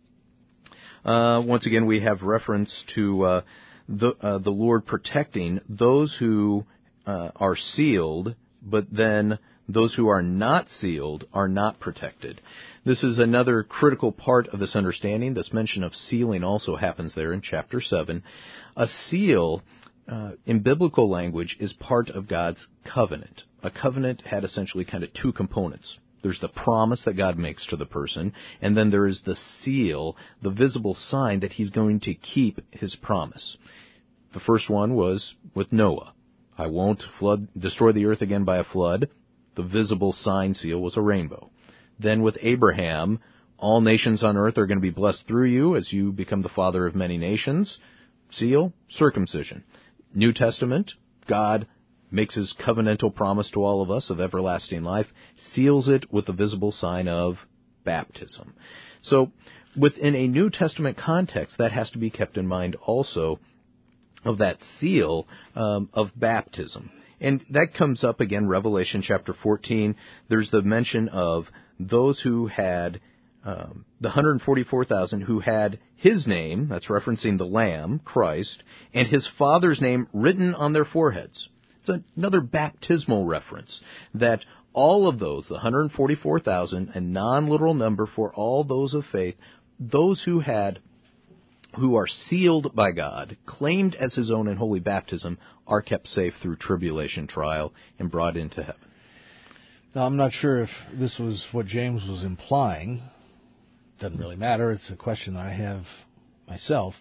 uh, once again we have reference to uh, the, uh, the Lord protecting those who uh, are sealed, but then those who are not sealed are not protected. This is another critical part of this understanding. This mention of sealing also happens there in chapter seven. A seal, uh, in biblical language, is part of God's covenant. A covenant had essentially kind of two components. There's the promise that God makes to the person, and then there is the seal, the visible sign that He's going to keep His promise. The first one was with Noah. I won't flood, destroy the earth again by a flood. The visible sign seal was a rainbow. Then with Abraham, all nations on earth are going to be blessed through you as you become the father of many nations. Seal, circumcision. New Testament, God makes His covenantal promise to all of us of everlasting life, seals it with the visible sign of baptism. So within a New Testament context, that has to be kept in mind also of that seal um, of baptism. And that comes up again, Revelation chapter fourteen. There's the mention of those who had, um, the one hundred forty-four thousand who had His name, that's referencing the Lamb, Christ, and His Father's name written on their foreheads. It's another baptismal reference that all of those, the one hundred forty-four thousand, a non-literal number for all those of faith, those who had who are sealed by God, claimed as His own in holy baptism, are kept safe through tribulation, trial, and brought into heaven. Now, I'm not sure if this was what James was implying. Doesn't really matter. It's a question that I have myself.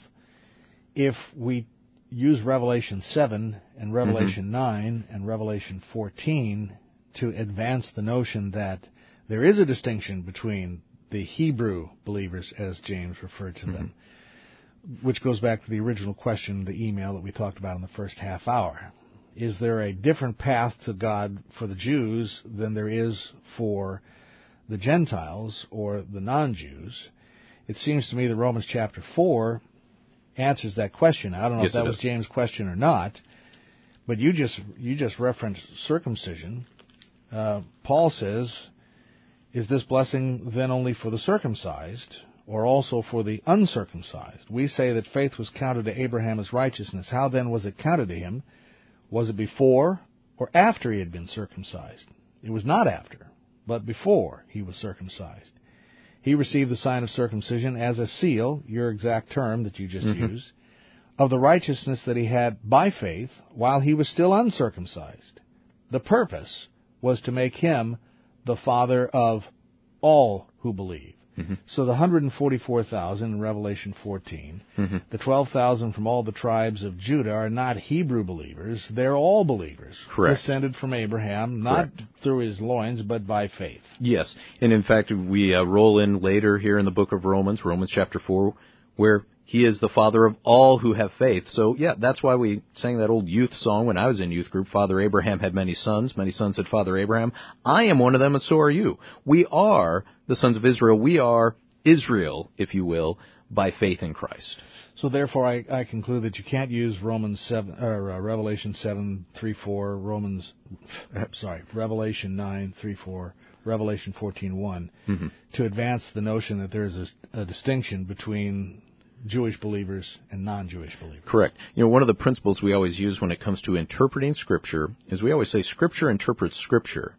If we use Revelation seven and Revelation mm-hmm. nine and Revelation fourteen to advance the notion that there is a distinction between the Hebrew believers, as James referred to mm-hmm. them, which goes back to the original question, the email that we talked about in the first half hour. Is there a different path to God for the Jews than there is for the Gentiles or the non-Jews? It seems to me that Romans chapter four answers that question. I don't know yes, if that was James' question or not, but you just you just referenced circumcision. Uh, Paul says, is this blessing then only for the circumcised, or also for the uncircumcised? We say that faith was counted to Abraham as righteousness. How then was it counted to him? Was it before or after he had been circumcised? It was not after, but before he was circumcised. He received the sign of circumcision as a seal, your exact term that you just mm-hmm. used, of the righteousness that he had by faith while he was still uncircumcised. The purpose was to make him the father of all who believe. Mm-hmm. So the one hundred forty-four thousand in Revelation fourteen, mm-hmm. the twelve thousand from all the tribes of Judah are not Hebrew believers. They're all believers. Correct. Descended from Abraham, not Correct. Through his loins, but by faith. Yes. And in fact, we uh, roll in later here in the book of Romans, Romans chapter four, where He is the father of all who have faith. So, yeah, that's why we sang that old youth song when I was in youth group, Father Abraham had many sons, many sons had Father Abraham. I am one of them, and so are you. We are the sons of Israel. We are Israel, if you will, by faith in Christ. So therefore, I, I conclude that you can't use Romans seven or uh, Revelation seven three four, Romans, sorry, Revelation nine three four, Revelation fourteen one, mm-hmm. to advance the notion that there is a, a distinction between Jewish believers and non-Jewish believers. Correct. You know, one of the principles we always use when it comes to interpreting Scripture is we always say Scripture interprets Scripture.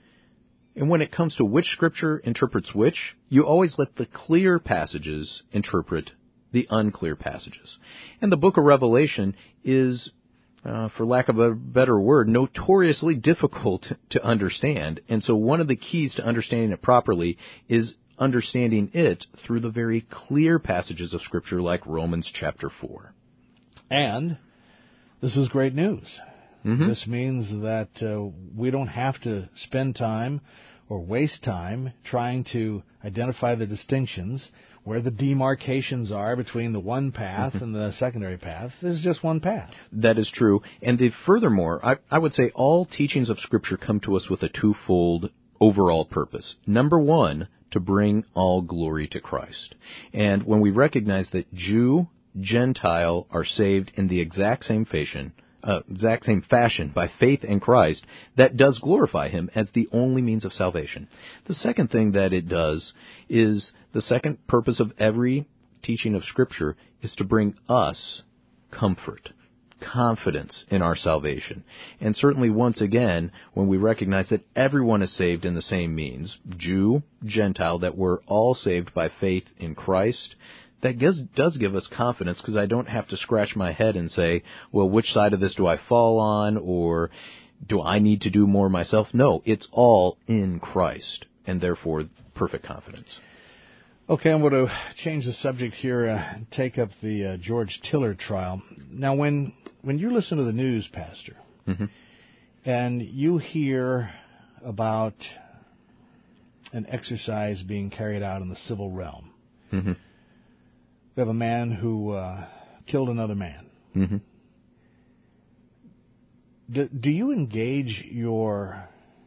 And when it comes to which Scripture interprets which, you always let the clear passages interpret the unclear passages. And the book of Revelation is, uh, for lack of a better word, notoriously difficult to understand. And so one of the keys to understanding it properly is understanding it through the very clear passages of Scripture like Romans chapter four. And this is great news. Mm-hmm. This means that uh, we don't have to spend time or waste time trying to identify the distinctions, where the demarcations are between the one path mm-hmm. and the secondary path. There's just one path. That is true. And the, furthermore, I, I would say all teachings of Scripture come to us with a twofold overall purpose. Number one, to bring all glory to Christ. And when we recognize that Jew, Gentile are saved in the exact same fashion, uh, exact same fashion by faith in Christ, that does glorify Him as the only means of salvation. The second thing that it does is the second purpose of every teaching of Scripture is to bring us comfort, confidence in our salvation. And certainly, once again, when we recognize that everyone is saved in the same means, Jew, Gentile, that we're all saved by faith in Christ, that gives, does give us confidence, because I don't have to scratch my head and say, well, which side of this do I fall on, or do I need to do more myself? No, it's all in Christ, and therefore perfect confidence. Okay, I'm going to change the subject here uh, and take up the uh, George Tiller trial. Now, when when you listen to the news, Pastor, mm-hmm. and you hear about an exercise being carried out in the civil realm, mm-hmm. we have a man who uh, killed another man. Mm-hmm. Do, do you engage your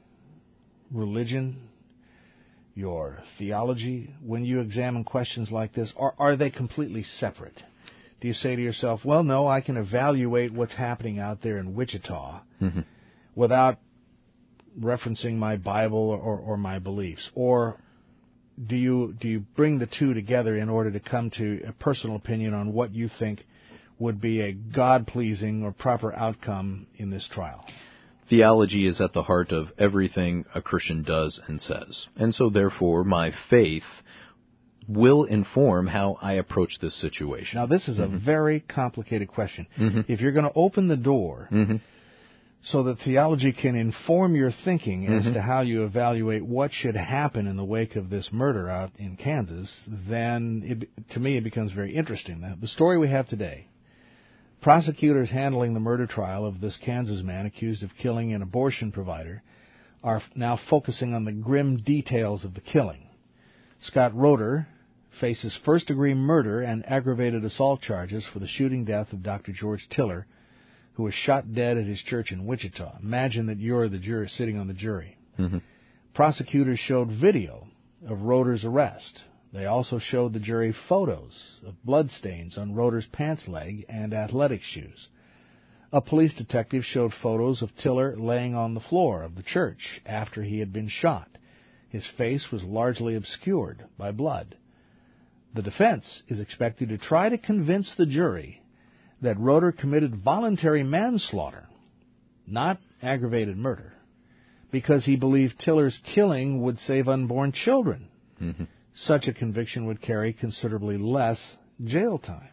religion, your theology, when you examine questions like this, or are they completely separate? Do you say to yourself, well, no, I can evaluate what's happening out there in Wichita mm-hmm. without referencing my Bible or, or my beliefs? Or do you do you bring the two together in order to come to a personal opinion on what you think would be a God-pleasing or proper outcome in this trial? Theology is at the heart of everything a Christian does and says. And so, therefore, my faith will inform how I approach this situation. Now, this is mm-hmm. a very complicated question. Mm-hmm. If you're going to open the door mm-hmm. so that theology can inform your thinking mm-hmm. as to how you evaluate what should happen in the wake of this murder out in Kansas, then it, to me it becomes very interesting. Now, the story we have today, prosecutors handling the murder trial of this Kansas man accused of killing an abortion provider are now focusing on the grim details of the killing. Scott Roeder faces first-degree murder and aggravated assault charges for the shooting death of Doctor George Tiller, who was shot dead at his church in Wichita. Imagine that you're the jury sitting on the jury. Mm-hmm. Prosecutors showed video of Roeder's arrest. They also showed the jury photos of bloodstains on Roeder's pants leg and athletic shoes. A police detective showed photos of Tiller laying on the floor of the church after he had been shot. His face was largely obscured by blood. The defense is expected to try to convince the jury that Roeder committed voluntary manslaughter, not aggravated murder, because he believed Tiller's killing would save unborn children. Mm-hmm. Such a conviction would carry considerably less jail time.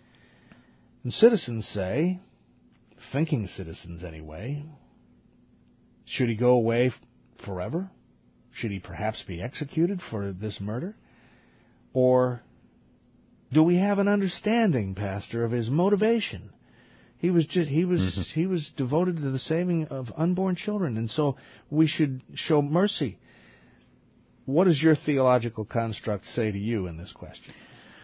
And citizens say, thinking citizens anyway, should he go away forever? Should he perhaps be executed for this murder? Or do we have an understanding, Pastor, of his motivation? He was just he was mm-hmm. he was devoted to the saving of unborn children, and so we should show mercy. What does your theological construct say to you in this question?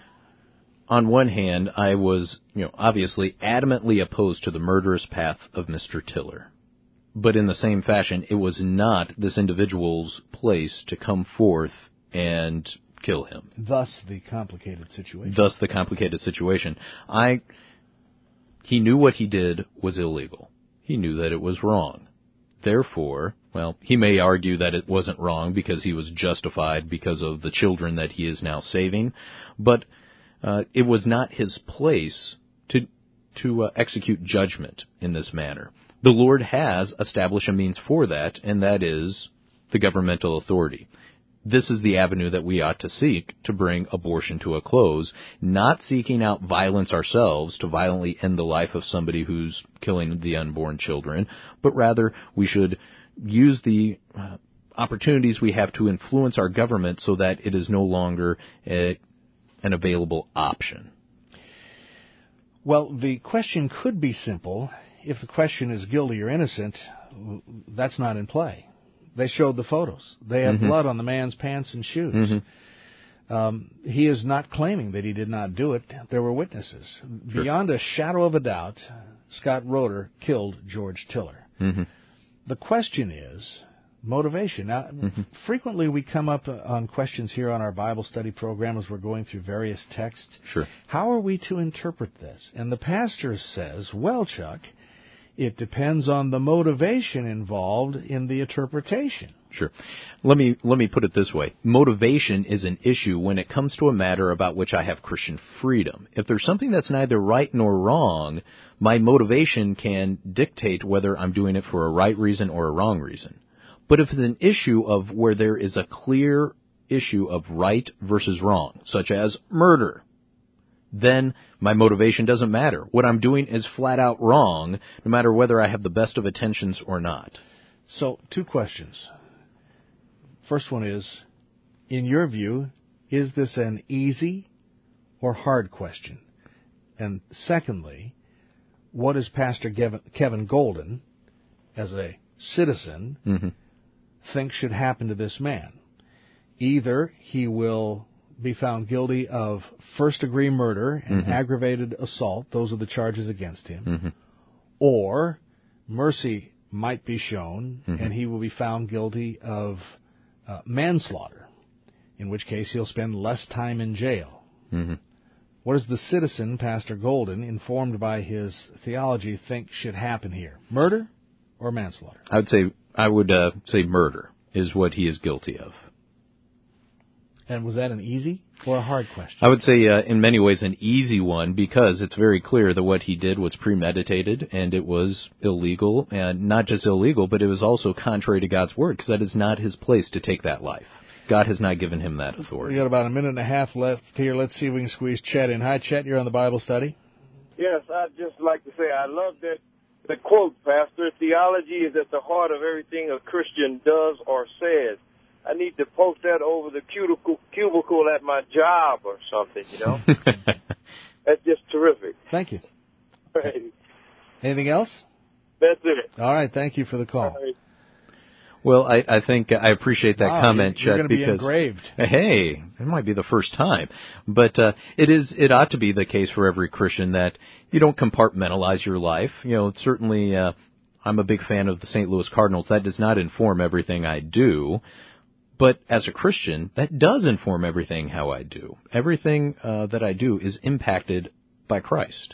On one hand, I was, you know, obviously adamantly opposed to the murderous path of Mister Tiller. But in the same fashion, it was not this individual's place to come forth and kill him. Thus the complicated situation. Thus the complicated situation. I, he knew what he did was illegal. He knew that it was wrong. Therefore, well, he may argue that it wasn't wrong because he was justified because of the children that he is now saving, but uh, it was not his place to to uh, execute judgment in this manner. The Lord has established a means for that, and that is the governmental authority. This is the avenue that we ought to seek to bring abortion to a close, not seeking out violence ourselves to violently end the life of somebody who's killing the unborn children, but rather we should use the uh, opportunities we have to influence our government so that it is no longer a, an available option. Well, the question could be simple. If the question is guilty or innocent, that's not in play. They showed the photos. They had mm-hmm. blood on the man's pants and shoes. Mm-hmm. Um, he is not claiming that he did not do it. There were witnesses. Sure. Beyond a shadow of a doubt, Scott Roeder killed George Tiller. Mm-hmm. The question is motivation. Now, mm-hmm. frequently we come up on questions here on our Bible study program as we're going through various texts. Sure. How are we to interpret this? And the pastor says, well, Chuck, it depends on the motivation involved in the interpretation. Sure. Let me let me put it this way. Motivation is an issue when it comes to a matter about which I have Christian freedom. If there's something that's neither right nor wrong, my motivation can dictate whether I'm doing it for a right reason or a wrong reason. But if it's an issue of where there is a clear issue of right versus wrong, such as murder, then my motivation doesn't matter. What I'm doing is flat out wrong, no matter whether I have the best of intentions or not. So, two questions. First one is, in your view, is this an easy or hard question? And secondly, what does Pastor Kevin Golden, as a citizen, mm-hmm. think should happen to this man? Either he will be found guilty of first-degree murder and mm-hmm. aggravated assault. Those are the charges against him. Mm-hmm. Or mercy might be shown, mm-hmm. and he will be found guilty of uh, manslaughter, in which case he'll spend less time in jail. Mm-hmm. What does the citizen, Pastor Golden, informed by his theology, think should happen here? Murder or manslaughter? I would say I would uh, say murder is what he is guilty of. And was that an easy or a hard question? I would say uh, in many ways an easy one, because it's very clear that what he did was premeditated and it was illegal, and not just illegal, but it was also contrary to God's word, because that is not his place to take that life. God has not given him that authority. We got about a minute and a half left here. Let's see if we can squeeze Chet in. Hi, Chet. You're on the Bible study. Yes, I'd just like to say I love that the quote, Pastor. Theology is at the heart of everything a Christian does or says. I need to post that over the cubicle, cubicle at my job or something, you know? That's just terrific. Thank you. All right. Anything else? That's it. All right. Thank you for the call. All right. Well, I, I think I appreciate that wow, comment, you're, you're Chet, be because engraved. Hey, it might be the first time, but uh, it is. It ought to be the case for every Christian that you don't compartmentalize your life. You know, certainly, uh, I'm a big fan of the Saint Louis Cardinals. That does not inform everything I do. But as a Christian, that does inform everything how I do. Everything uh, that I do is impacted by Christ.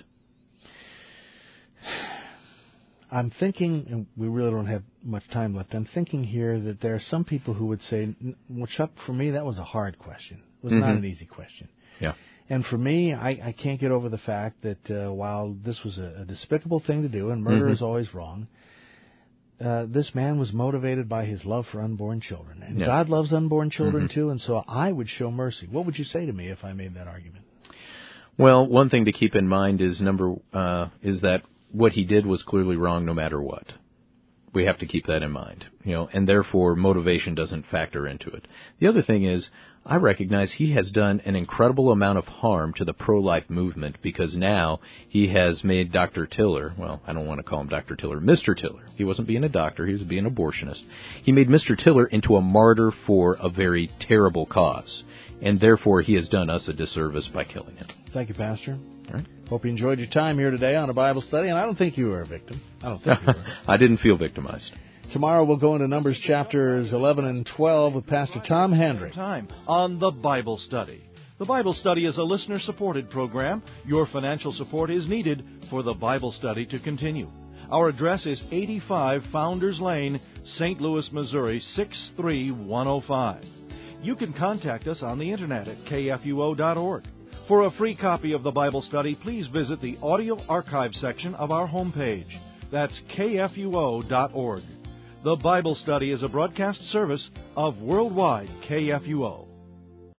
I'm thinking, and we really don't have much time left, I'm thinking here that there are some people who would say, well, Chuck, for me, that was a hard question. It was mm-hmm. not an easy question. Yeah. And for me, I, I can't get over the fact that uh, while this was a, a despicable thing to do, and murder mm-hmm. is always wrong, Uh, this man was motivated by his love for unborn children. And yeah. God loves unborn children, mm-hmm. too, and so I would show mercy. What would you say to me if I made that argument? Well, one thing to keep in mind is number uh, is that what he did was clearly wrong no matter what. We have to keep that in mind, you know, and therefore motivation doesn't factor into it. The other thing is, I recognize he has done an incredible amount of harm to the pro-life movement, because now he has made Doctor Tiller, well, I don't want to call him Doctor Tiller, Mister Tiller. He wasn't being a doctor, he was being an abortionist. He made Mister Tiller into a martyr for a very terrible cause, and therefore he has done us a disservice by killing him. Thank you, Pastor. All right. Hope you enjoyed your time here today on a Bible study, and I don't think you were a victim. I don't think you were. I didn't feel victimized. Tomorrow we'll go into Numbers chapters eleven and twelve with Pastor Tom Hendry. Time on the Bible Study. The Bible Study is a listener-supported program. Your financial support is needed for the Bible Study to continue. Our address is eighty-five Founders Lane, Saint Louis, Missouri, six three one oh five. You can contact us on the Internet at K F U O dot org. For a free copy of the Bible Study, please visit the audio archive section of our homepage. That's K F U O dot org. The Bible Study is a broadcast service of Worldwide K F U O.